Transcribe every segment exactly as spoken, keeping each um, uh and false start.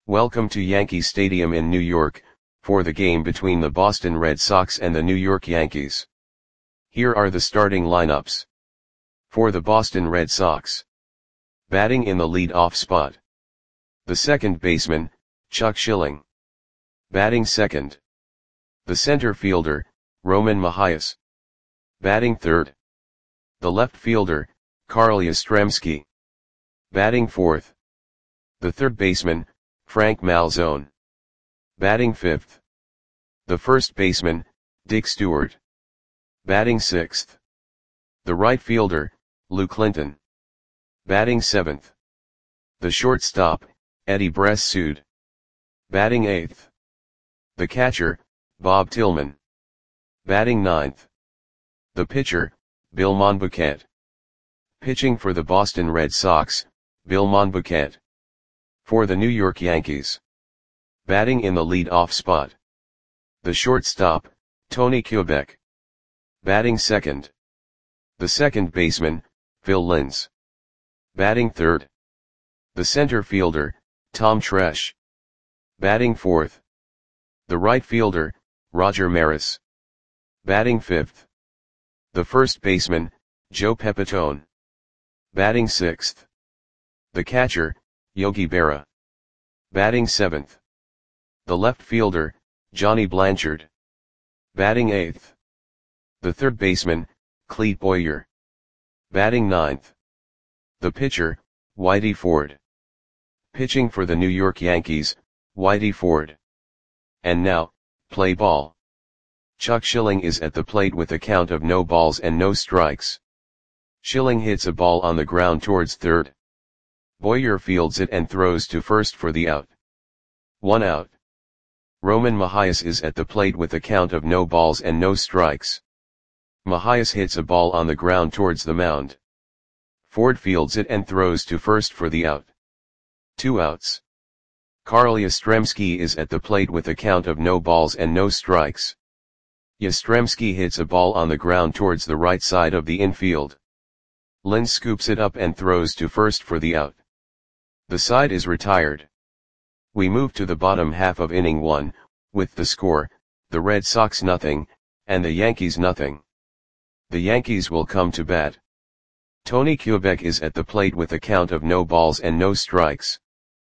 Welcome to Yankee Stadium in New York, for the game between the Boston Red Sox and the New York Yankees. Here are the starting lineups. For the Boston Red Sox. Batting in the lead-off spot. The second baseman, Chuck Schilling. Batting second. The center fielder, Roman Mahias. Batting third. The left fielder, Carl Yastrzemski. Batting fourth. The third baseman, Frank Malzone. Batting fifth. The first baseman, Dick Stewart. Batting sixth. The right fielder, Lou Clinton. Batting seventh. The shortstop, Eddie Bressoud. Batting eighth. The catcher, Bob Tillman. Batting ninth. The pitcher, Bill Monbouquet. Pitching for the Boston Red Sox, Bill Monbouquet. For the New York Yankees. Batting in the lead-off spot. The shortstop, Tony Kubek. Batting second. The second baseman, Phil Linz. Batting third. The center fielder, Tom Tresh. Batting fourth. The right fielder, Roger Maris. Batting fifth. The first baseman, Joe Pepitone. Batting sixth. The catcher, Yogi Berra. Batting seventh. The left fielder, Johnny Blanchard. Batting eighth. The third baseman, Clete Boyer. Batting ninth. The pitcher, Whitey Ford. Pitching for the New York Yankees, Whitey Ford. And now, play ball. Chuck Schilling is at the plate with a count of no balls and no strikes. Schilling hits a ball on the ground towards third. Boyer fields it and throws to first for the out. One out. Roman Mahias is at the plate with a count of no balls and no strikes. Mahias hits a ball on the ground towards the mound. Ford fields it and throws to first for the out. Two outs. Carl Yastrzemski is at the plate with a count of no balls and no strikes. Yastrzemski hits a ball on the ground towards the right side of the infield. Linz scoops it up and throws to first for the out. The side is retired. We move to the bottom half of inning one, with the score, the Red Sox nothing, and the Yankees nothing. The Yankees will come to bat. Tony Kubek is at the plate with a count of no balls and no strikes.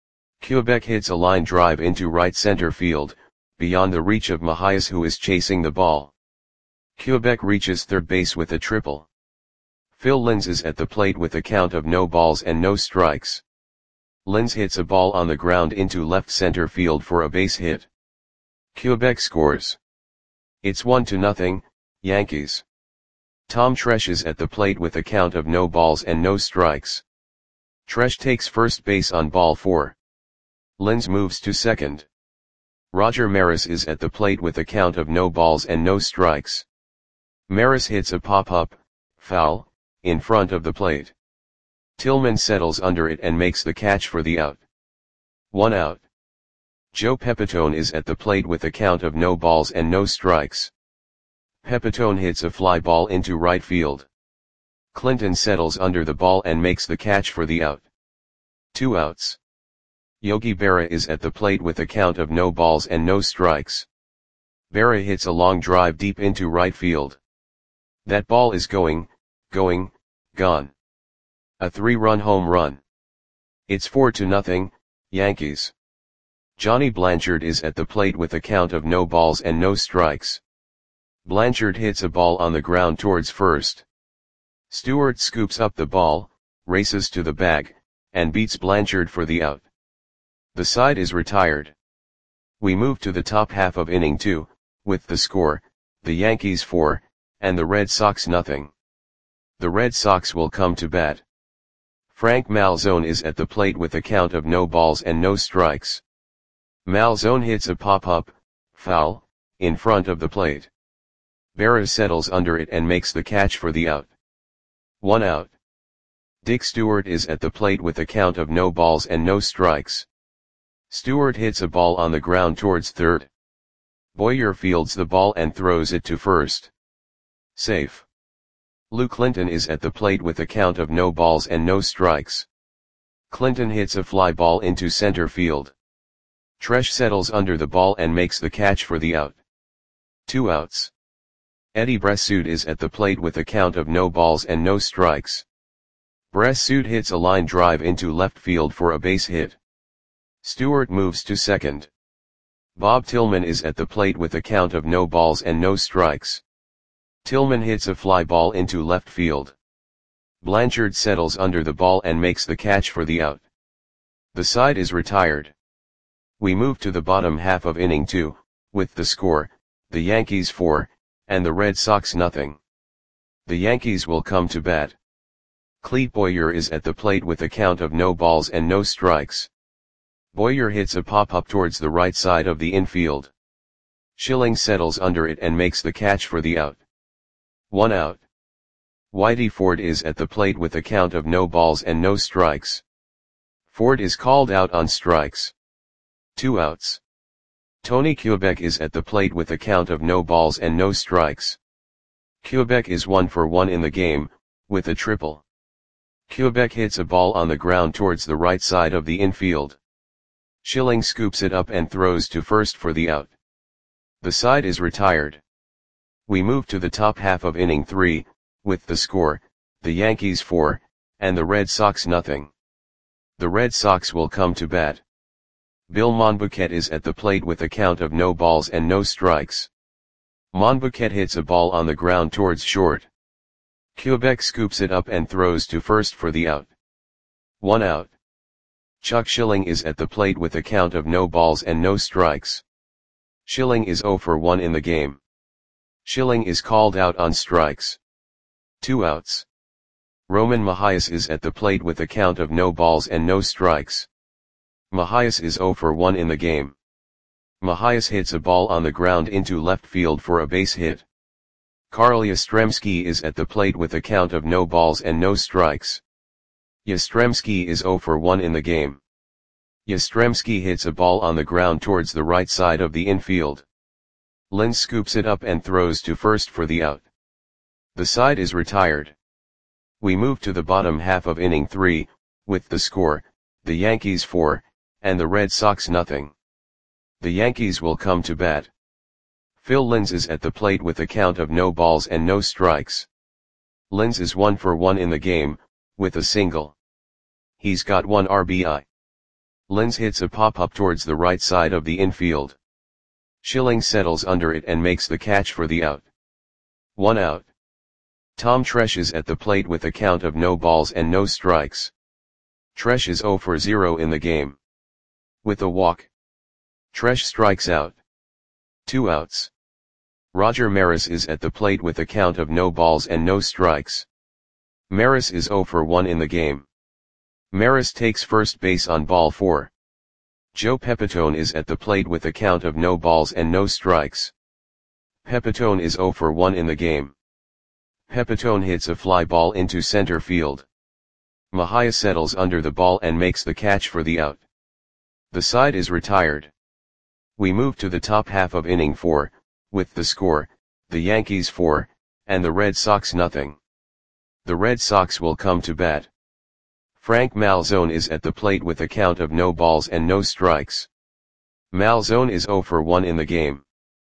Kubek hits a line drive into right center field, beyond the reach of Mahias, who is chasing the ball. Kubek reaches third base with a triple. Phil Linz is at the plate with a count of no balls and no strikes. Linz hits a ball on the ground into left center field for a base hit. Kubek scores. It's one to nothing, Yankees. Tom Tresh is at the plate with a count of no balls and no strikes. Tresh takes first base on ball four. Linz moves to second. Roger Maris is at the plate with a count of no balls and no strikes. Maris hits a pop-up, foul, in front of the plate. Tillman settles under it and makes the catch for the out. One out. Joe Pepitone is at the plate with a count of no balls and no strikes. Pepitone hits a fly ball into right field. Clinton settles under the ball and makes the catch for the out. Two outs. Yogi Berra is at the plate with a count of no balls and no strikes. Berra hits a long drive deep into right field. That ball is going, going, gone. A three-run home run. It's four to nothing, Yankees. Johnny Blanchard is at the plate with a count of no balls and no strikes. Blanchard hits a ball on the ground towards first. Stewart scoops up the ball, races to the bag, and beats Blanchard for the out. The side is retired. We move to the top half of inning two, with the score, the Yankees four, and the Red Sox nothing. The Red Sox will come to bat. Frank Malzone is at the plate with a count of no balls and no strikes. Malzone hits a pop-up, foul, in front of the plate. Berra settles under it and makes the catch for the out. One out. Dick Stewart is at the plate with a count of no balls and no strikes. Stewart hits a ball on the ground towards third. Boyer fields the ball and throws it to first. Safe. Lou Clinton is at the plate with a count of no balls and no strikes. Clinton hits a fly ball into center field. Tresh settles under the ball and makes the catch for the out. Two outs. Eddie Bressoud is at the plate with a count of no balls and no strikes. Bressoud hits a line drive into left field for a base hit. Stewart moves to second. Bob Tillman is at the plate with a count of no balls and no strikes. Tillman hits a fly ball into left field. Blanchard settles under the ball and makes the catch for the out. The side is retired. We move to the bottom half of inning two, with the score, the Yankees four, and the Red Sox nothing. The Yankees will come to bat. Clete Boyer is at the plate with a count of no balls and no strikes. Boyer hits a pop-up towards the right side of the infield. Schilling settles under it and makes the catch for the out. One out. Whitey Ford is at the plate with a count of no balls and no strikes. Ford is called out on strikes. Two outs. Tony Kubek is at the plate with a count of no balls and no strikes. Kubek is one for one in the game, with a triple. Kubek hits a ball on the ground towards the right side of the infield. Schilling scoops it up and throws to first for the out. The side is retired. We move to the top half of inning three, with the score, the Yankees four, and the Red Sox nothing. The Red Sox will come to bat. Bill Monbouquet is at the plate with a count of no balls and no strikes. Monbouquet hits a ball on the ground towards short. Kubek scoops it up and throws to first for the out. One out. Chuck Schilling is at the plate with a count of no balls and no strikes. Schilling is zero for one in the game. Schilling is called out on strikes. Two outs. Roman Mahias is at the plate with a count of no balls and no strikes. Mahias is zero for one in the game. Mahias hits a ball on the ground into left field for a base hit. Carl Yastrzemski is at the plate with a count of no balls and no strikes. Yastrzemski is zero for one in the game. Yastrzemski hits a ball on the ground towards the right side of the infield. Lynn scoops it up and throws to first for the out. The side is retired. We move to the bottom half of inning three, with the score, the Yankees four, and the Red Sox nothing. The Yankees will come to bat. Phil Linz is at the plate with a count of no balls and no strikes. Linz is one for one in the game, with a single. He's got one R B I. Linz hits a pop-up towards the right side of the infield. Schilling settles under it and makes the catch for the out. One out. Tom Tresh is at the plate with a count of no balls and no strikes. Tresh is zero for zero in the game. With a walk. Tresh strikes out. Two outs. Roger Maris is at the plate with a count of no balls and no strikes. Maris is zero for one in the game. Maris takes first base on ball four. Joe Pepitone is at the plate with a count of no balls and no strikes. Pepitone is zero for one in the game. Pepitone hits a fly ball into center field. Mahia settles under the ball and makes the catch for the out. The side is retired. We move to the top half of inning four, with the score, the Yankees four, and the Red Sox nothing. The Red Sox will come to bat. Frank Malzone is at the plate with a count of no balls and no strikes. Malzone is zero for one in the game.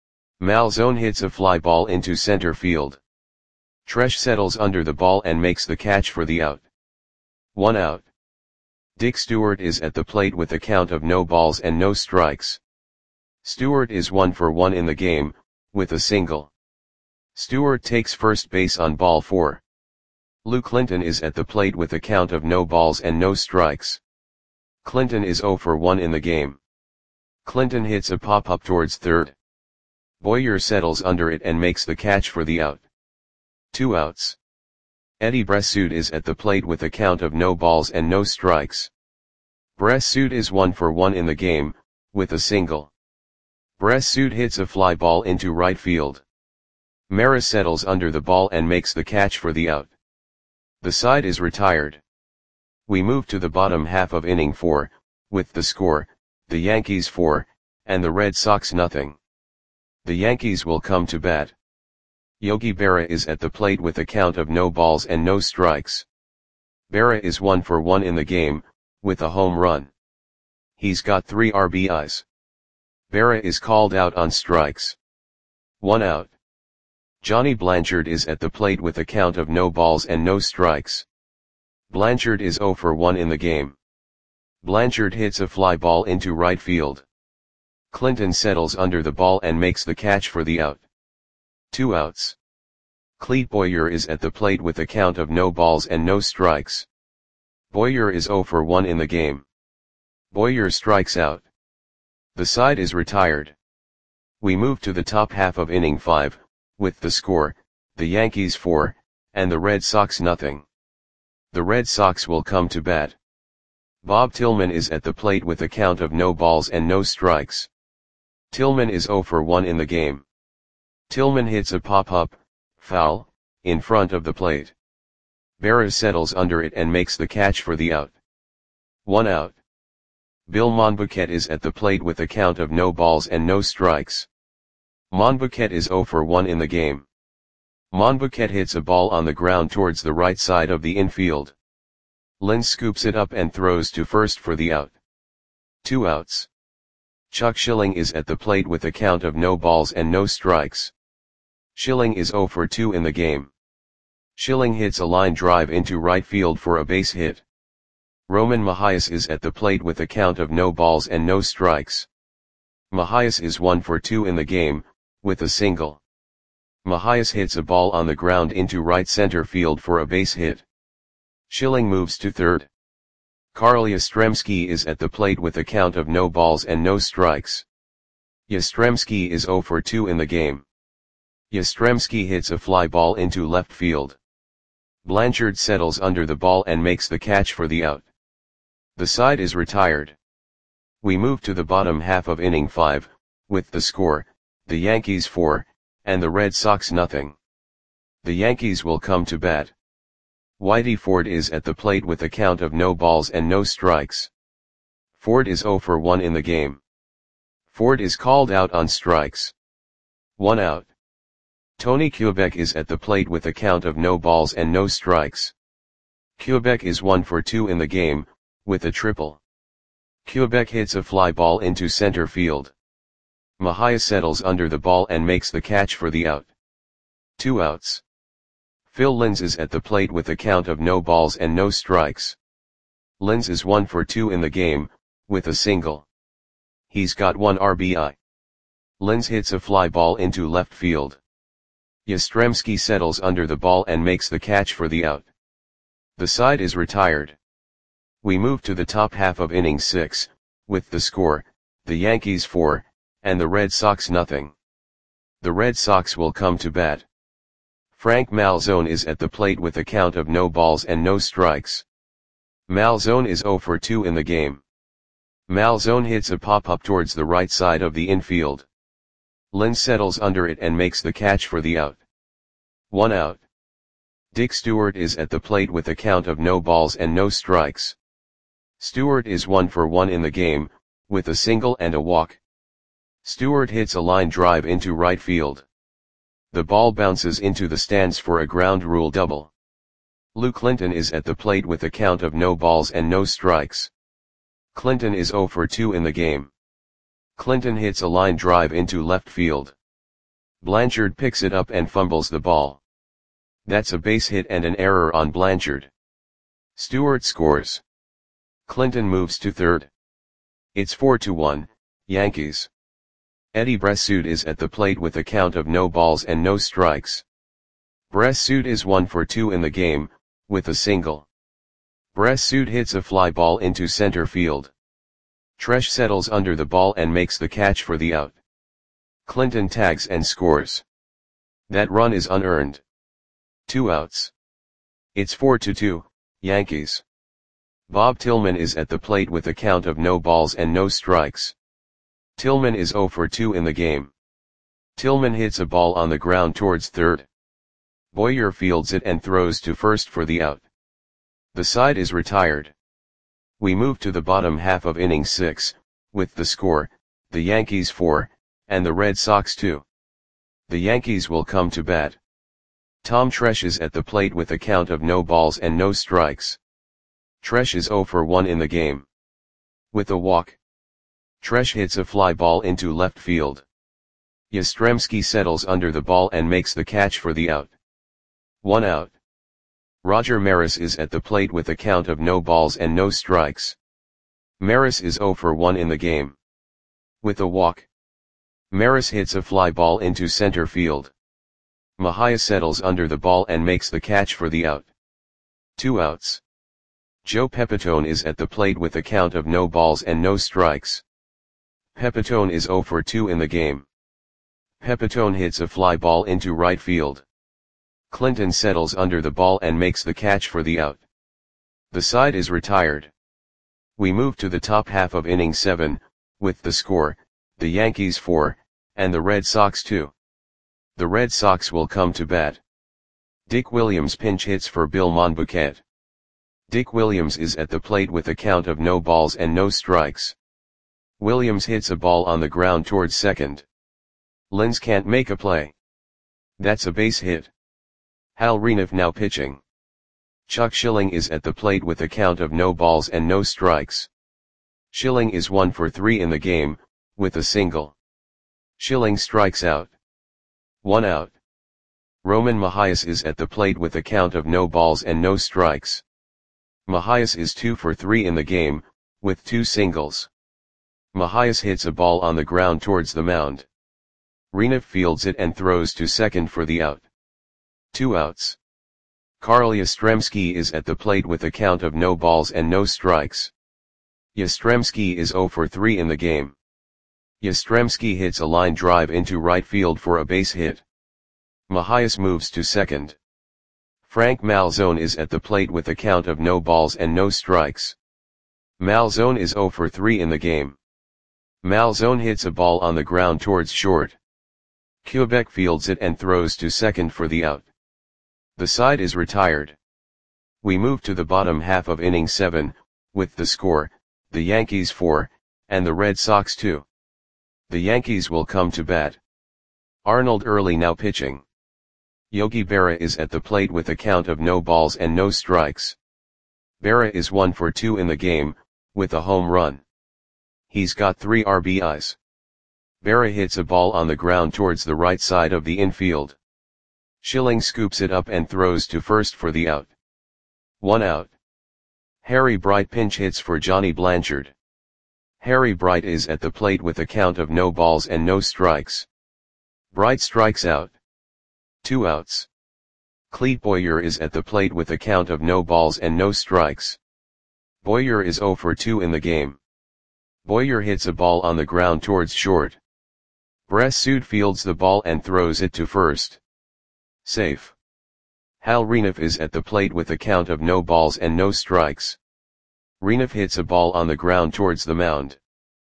Malzone hits a fly ball into center field. Tresh settles under the ball and makes the catch for the out. One out. Dick Stewart is at the plate with a count of no balls and no strikes. Stewart is one for one in the game, with a single. Stewart takes first base on ball four. Lou Clinton is at the plate with a count of no balls and no strikes. Clinton is zero for one in the game. Clinton hits a pop-up towards third. Boyer settles under it and makes the catch for the out. Two outs. Eddie Bressoud is at the plate with a count of no balls and no strikes. Bressoud is one for one in the game, with a single. Bressoud hits a fly ball into right field. Maris settles under the ball and makes the catch for the out. The side is retired. We move to the bottom half of inning four, with the score, the Yankees four, and the Red Sox nothing. The Yankees will come to bat. Yogi Berra is at the plate with a count of no balls and no strikes. Berra is one for one in the game, with a home run. He's got three R B Is. Berra is called out on strikes. One out. Johnny Blanchard is at the plate with a count of no balls and no strikes. Blanchard is zero for one in the game. Blanchard hits a fly ball into right field. Clinton settles under the ball and makes the catch for the out. Two outs. Clete Boyer is at the plate with a count of no balls and no strikes. Boyer is zero for one in the game. Boyer strikes out. The side is retired. We move to the top half of inning five, with the score, the Yankees four, and the Red Sox nothing. The Red Sox will come to bat. Bob Tillman is at the plate with a count of no balls and no strikes. Tillman is zero for one in the game. Tillman hits a pop-up, foul, in front of the plate. Berra settles under it and makes the catch for the out. One out. Bill Monbouquet is at the plate with a count of no balls and no strikes. Monbouquet is zero for one in the game. Monbouquet hits a ball on the ground towards the right side of the infield. Lynn scoops it up and throws to first for the out. Two outs. Chuck Schilling is at the plate with a count of no balls and no strikes. Schilling is zero for two in the game. Schilling hits a line drive into right field for a base hit. Roman Mahias is at the plate with a count of no balls and no strikes. Mahias is one for two in the game, with a single. Mahias hits a ball on the ground into right center field for a base hit. Schilling moves to third. Carl Yastrzemski is at the plate with a count of no balls and no strikes. Yastrzemski is zero for two in the game. Yastrzemski hits a fly ball into left field. Blanchard settles under the ball and makes the catch for the out. The side is retired. We move to the bottom half of inning five, with the score, the Yankees four, and the Red Sox nothing. The Yankees will come to bat. Whitey Ford is at the plate with a count of no balls and no strikes. Ford is zero for one in the game. Ford is called out on strikes. One out. Tony Kubek is at the plate with a count of no balls and no strikes. Kubek is one for two in the game, with a triple. Kubek hits a fly ball into center field. Mahia settles under the ball and makes the catch for the out. Two outs. Phil Linz is at the plate with a count of no balls and no strikes. Linz is one for two in the game, with a single. He's got one R B I. Linz hits a fly ball into left field. Yastrzemski settles under the ball and makes the catch for the out. The side is retired. We move to the top half of inning six, with the score, the Yankees four, and the Red Sox nothing. The Red Sox will come to bat. Frank Malzone is at the plate with a count of no balls and no strikes. Malzone is zero for two in the game. Malzone hits a pop-up towards the right side of the infield. Lynn settles under it and makes the catch for the out. One out. Dick Stewart is at the plate with a count of no balls and no strikes. Stewart is one for one in the game, with a single and a walk. Stewart hits a line drive into right field. The ball bounces into the stands for a ground rule double. Lou Clinton is at the plate with a count of no balls and no strikes. Clinton is zero for two in the game. Clinton hits a line drive into left field. Blanchard picks it up and fumbles the ball. That's a base hit and an error on Blanchard. Stewart scores. Clinton moves to third. It's four to one, Yankees. Eddie Bressoud is at the plate with a count of no balls and no strikes. Bressoud is one for two in the game, with a single. Bressoud hits a fly ball into center field. Tresh settles under the ball and makes the catch for the out. Clinton tags and scores. That run is unearned. Two outs. It's four to two, Yankees. Bob Tillman is at the plate with a count of no balls and no strikes. Tillman is zero for two in the game. Tillman hits a ball on the ground towards third. Boyer fields it and throws to first for the out. The side is retired. We move to the bottom half of inning six, with the score, the Yankees four, and the Red Sox two. The Yankees will come to bat. Tom Tresh is at the plate with a count of no balls and no strikes. Tresh is zero for one in the game. With a walk. Tresh hits a fly ball into left field. Yastrzemski settles under the ball and makes the catch for the out. One out. Roger Maris is at the plate with a count of no balls and no strikes. Maris is zero for one in the game. With a walk, Maris hits a fly ball into center field. Mejia settles under the ball and makes the catch for the out. Two outs. Joe Pepitone is at the plate with a count of no balls and no strikes. Pepitone is zero for two in the game. Pepitone hits a fly ball into right field. Clinton settles under the ball and makes the catch for the out. The side is retired. We move to the top half of inning seven, with the score, the Yankees four, and the Red Sox two. The Red Sox will come to bat. Dick Williams pinch hits for Bill Monbouquet. Dick Williams is at the plate with a count of no balls and no strikes. Williams hits a ball on the ground towards second. Linz can't make a play. That's a base hit. Hal Renouf now pitching. Chuck Schilling is at the plate with a count of no balls and no strikes. Schilling is one for three in the game, with a single. Schilling strikes out. One out. Roman Mejias is at the plate with a count of no balls and no strikes. Mejias is two for three in the game, with two singles. Mejias hits a ball on the ground towards the mound. Renouf fields it and throws to second for the out. Two outs. Carl Yastrzemski is at the plate with a count of no balls and no strikes. Yastrzemski is zero for three in the game. Yastrzemski hits a line drive into right field for a base hit. Mejias moves to second. Frank Malzone is at the plate with a count of no balls and no strikes. Malzone is zero for three in the game. Malzone hits a ball on the ground towards short. Quebec fields it and throws to second for the out. The side is retired. We move to the bottom half of inning seven, with the score, the Yankees four, and the Red Sox two. The Yankees will come to bat. Arnold Early now pitching. Yogi Berra is at the plate with a count of no balls and no strikes. Berra is one for two in the game, with a home run. He's got three R B Is. Berra hits a ball on the ground towards the right side of the infield. Schilling scoops it up and throws to first for the out. One out. Harry Bright pinch hits for Johnny Blanchard. Harry Bright is at the plate with a count of no balls and no strikes. Bright strikes out. Two outs. Clete Boyer is at the plate with a count of no balls and no strikes. Boyer is zero for two in the game. Boyer hits a ball on the ground towards short. Bressud fields the ball and throws it to first. Safe. Hal Renouf is at the plate with a count of no balls and no strikes. Renouf hits a ball on the ground towards the mound.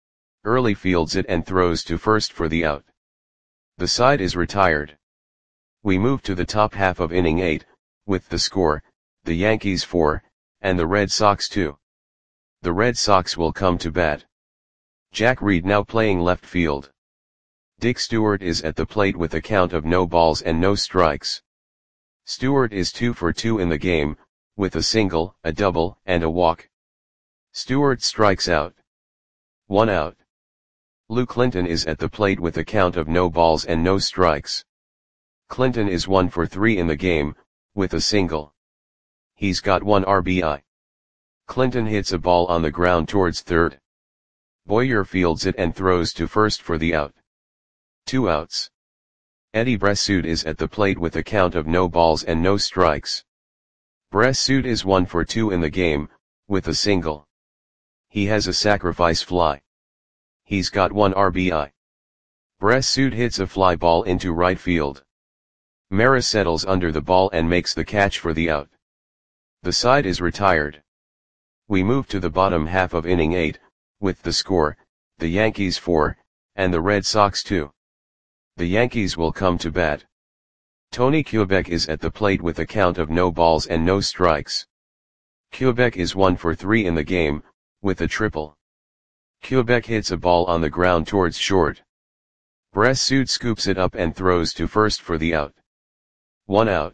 Early fields it and throws to first for the out. The side is retired. We move to the top half of inning eight, with the score, the Yankees four, and the Red Sox two. The Red Sox will come to bat. Jack Reed now playing left field. Dick Stewart is at the plate with a count of no balls and no strikes. Stewart is two for two in the game, with a single, a double, and a walk. Stewart strikes out. One out. Lou Clinton is at the plate with a count of no balls and no strikes. Clinton is one for three in the game, with a single. He's got one R B I. Clinton hits a ball on the ground towards third. Boyer fields it and throws to first for the out. Two outs. Eddie Bressud is at the plate with a count of no balls and no strikes. Bressud is one for two in the game, with a single. He has a sacrifice fly. He's got one R B I. Bressud hits a fly ball into right field. Maris settles under the ball and makes the catch for the out. The side is retired. We move to the bottom half of inning eight, with the score, the Yankees four, and the Red Sox two. The Yankees will come to bat. Tony Quebec is at the plate with a count of no balls and no strikes. Quebec is one for three in the game, with a triple. Quebec hits a ball on the ground towards short. Bressud scoops it up and throws to first for the out. One out.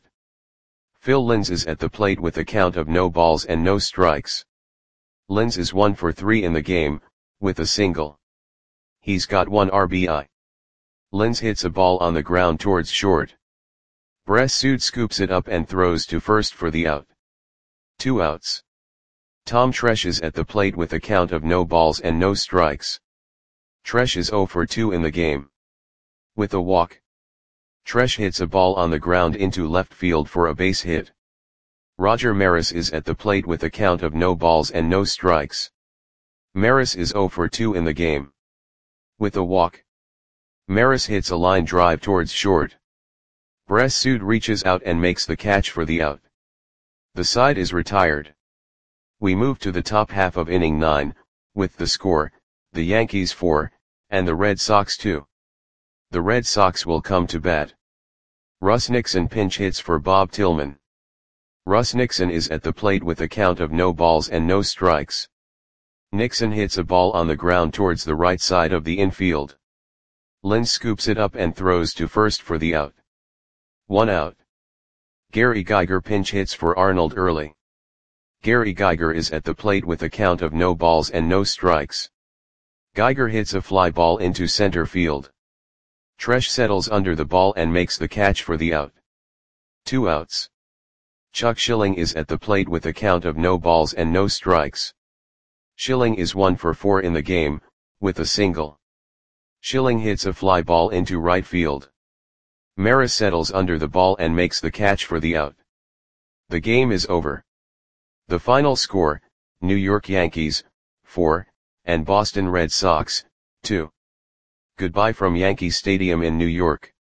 Phil Linz is at the plate with a count of no balls and no strikes. Linz is one for three in the game, with a single. he's got one R B I. Linz hits a ball on the ground towards short. Bressud scoops it up and throws to first for the out. Two outs. Tom Tresh is at the plate with a count of no balls and no strikes. Tresh is oh for two in the game. With a walk. Tresh hits a ball on the ground into left field for a base hit. Roger Maris is at the plate with a count of no balls and no strikes. Maris is oh for two in the game. With a walk. Maris hits a line drive towards short. Bressud reaches out and makes the catch for the out. The side is retired. We move to the top half of inning nine, with the score, the Yankees four, and the Red Sox two. The Red Sox will come to bat. Russ Nixon pinch hits for Bob Tillman. Russ Nixon is at the plate with a count of no balls and no strikes. Nixon hits a ball on the ground towards the right side of the infield. Linz scoops it up and throws to first for the out. One out. Gary Geiger pinch hits for Arnold Early. Gary Geiger is at the plate with a count of no balls and no strikes. Geiger hits a fly ball into center field. Tresh settles under the ball and makes the catch for the out. Two outs. Chuck Schilling is at the plate with a count of no balls and no strikes. Schilling is one for four in the game, with a single. Schilling hits a fly ball into right field. Maris settles under the ball and makes the catch for the out. The game is over. The final score, New York Yankees, four, and Boston Red Sox, two. Goodbye from Yankee Stadium in New York.